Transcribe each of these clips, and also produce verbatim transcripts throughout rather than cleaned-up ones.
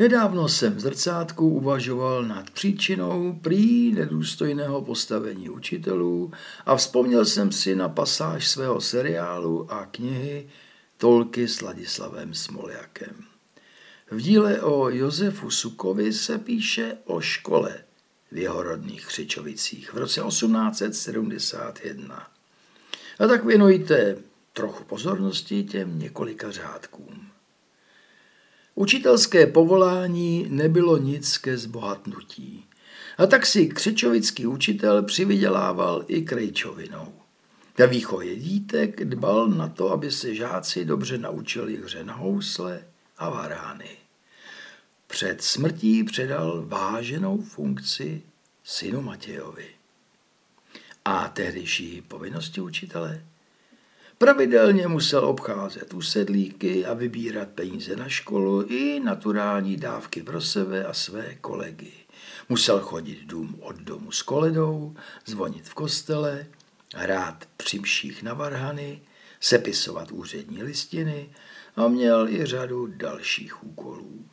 Nedávno jsem v zrcátku uvažoval nad příčinou prý nedůstojného postavení učitelů a vzpomněl jsem si na pasáž svého seriálu a knihy Tolky s Ladislavem Smoljakem. V díle o Josefu Sukovi se píše o škole v jeho rodných Křečovicích v roce osmnáct set sedmdesát jedna. A tak věnujte trochu pozornosti těm několika řádkům. Učitelské povolání nebylo nic ke zbohatnutí. A tak si křečovický učitel přivydělával i krejčovinou. Ve výchově dítek dbal na to, aby se žáci dobře naučili hře na housle a varhany. Před smrtí předal váženou funkci synu Matějovi. A tehdejší povinnosti učitele? Pravidelně musel obcházet usedlíky a vybírat peníze na školu i naturální dávky pro sebe a své kolegy. Musel chodit dům od domu s koledou, zvonit v kostele, hrát při mších na varhany, sepisovat úřední listiny a měl i řadu dalších úkolů.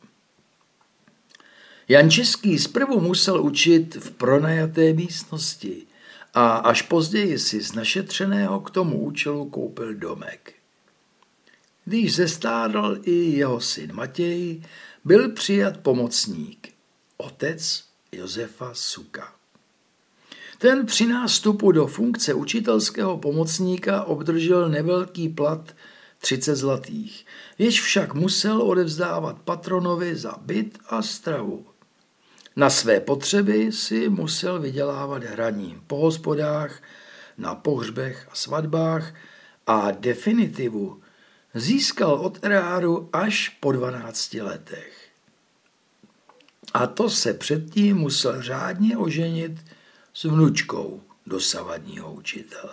Jan Český zprvu musel učit v pronajaté místnosti a až později si z našetřeného k tomu účelu koupil domek. Když zestárl i jeho syn Matěj, byl přijat pomocník, otec Josefa Suka. Ten při nástupu do funkce učitelského pomocníka obdržel nevelký plat třicet zlatých, jež však musel odevzdávat patronovi za byt a stravu. Na své potřeby si musel vydělávat hraním po hospodách, na pohřbech a svatbách a definitivu získal od eráru až po dvanácti letech. A to se předtím musel řádně oženit s vnučkou dosavadního učitele.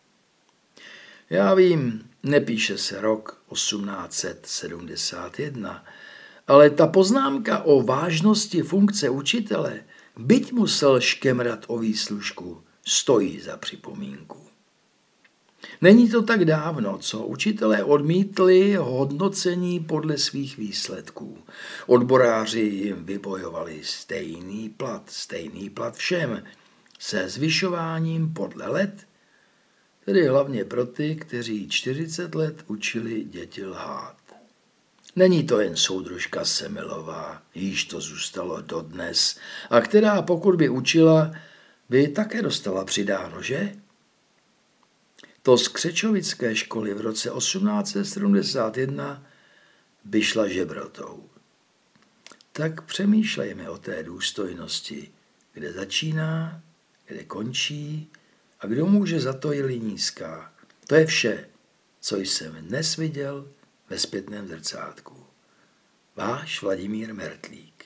Já vím, nepíše se rok osmnáct set sedmdesát jedna, ale ta poznámka o vážnosti funkce učitele, byť musel škemrat o výslužku, stojí za připomínku. Není to tak dávno, co učitelé odmítli hodnocení podle svých výsledků. Odboráři jim vybojovali stejný plat, stejný plat všem, se zvyšováním podle let, tedy hlavně pro ty, kteří čtyřicet let učili děti lhát. Není to jen soudružka Semelová, jíž to zůstalo dodnes, a která, pokud by učila, by také dostala přidáno, že? To z křečovické školy v roce osmnáct set sedmdesát jedna by šla žebrotou. Tak přemýšlejme o té důstojnosti, kde začíná, kde končí a kdo může za to, je-li nízká. To je vše, co jsem dnes viděl ve zpětném zrcátku. Váš Vladimír Mertlík.